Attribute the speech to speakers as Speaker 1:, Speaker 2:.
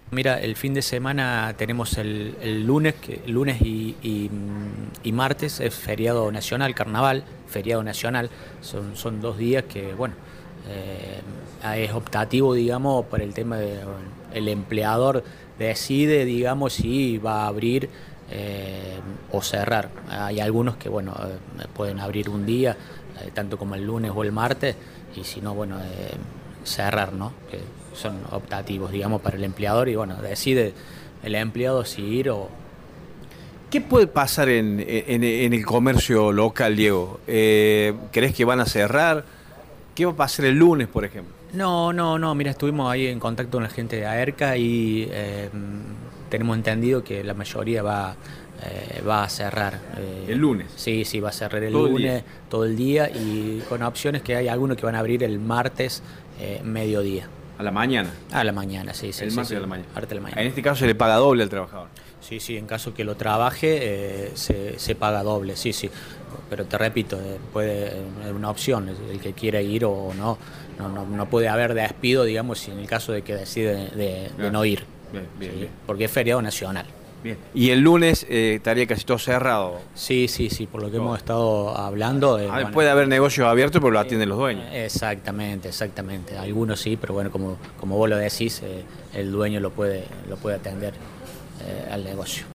Speaker 1: Mira, el fin de semana tenemos el lunes, lunes y martes es feriado nacional, carnaval, feriado nacional. Son 2 días que, bueno, es optativo, digamos, por el tema de el empleador decide, digamos, si va a abrir o cerrar. Hay algunos que, bueno, pueden abrir un día, tanto como el lunes o el martes, y si no, bueno, cerrar, ¿no? Que son optativos, digamos, para el empleador y, bueno, decide el empleado si ir o...
Speaker 2: ¿Qué puede pasar en el comercio local, Diego? ¿Crees que van a cerrar? ¿Qué va a pasar el lunes, por ejemplo?
Speaker 1: No, no, no, mira, estuvimos ahí en contacto con la gente de AERCA y tenemos entendido que la mayoría va a cerrar.
Speaker 2: El lunes,
Speaker 1: Sí, sí, va a cerrar el
Speaker 2: todo el día.
Speaker 1: lunes, todo el día y con opciones que hay algunos que van a abrir el martes, mediodía.
Speaker 2: A la mañana,
Speaker 1: A la mañana, sí, sí,
Speaker 2: el
Speaker 1: sí,
Speaker 2: martes
Speaker 1: sí,
Speaker 2: a la mañana.
Speaker 1: parte de la
Speaker 2: En
Speaker 1: mañana.
Speaker 2: este caso se le paga doble al trabajador.
Speaker 1: Sí, sí, en caso que lo trabaje, se paga doble, sí, sí. Pero te repito, puede es una opción, el que quiera ir o no. No puede haber despido, digamos, si en el caso de que decide de
Speaker 2: Claro.
Speaker 1: no ir,
Speaker 2: Bien, bien,
Speaker 1: ¿sí?
Speaker 2: bien.
Speaker 1: Porque es feriado nacional.
Speaker 2: Bien. Y el lunes estaría casi todo cerrado.
Speaker 1: Sí, sí, sí, por lo que hemos
Speaker 2: Todo.
Speaker 1: estado hablando, bueno,
Speaker 2: Puede haber negocios abiertos, pero lo atienden los dueños.
Speaker 1: exactamente, exactamente. Algunos sí, pero bueno, como vos lo decís, el dueño lo puede atender al negocio.